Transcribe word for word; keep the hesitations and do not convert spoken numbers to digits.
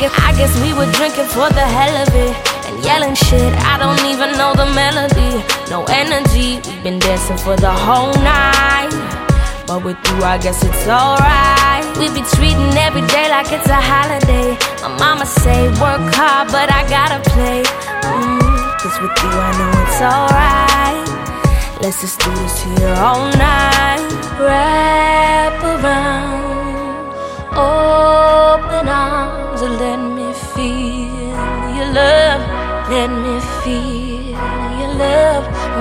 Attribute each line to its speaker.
Speaker 1: guess, I guess we were drinking for the hell of it and yelling shit. I don't even know the melody. No energy. We've been dancing for the whole night, but with you, I guess it's alright. We be treating every day like it's a holiday. My mama say work hard, but I gotta play. Mm, Cause with you, I know it's alright. Let's just do this here all night. Wrap around, open arms, and let me feel your love. Let me feel your love.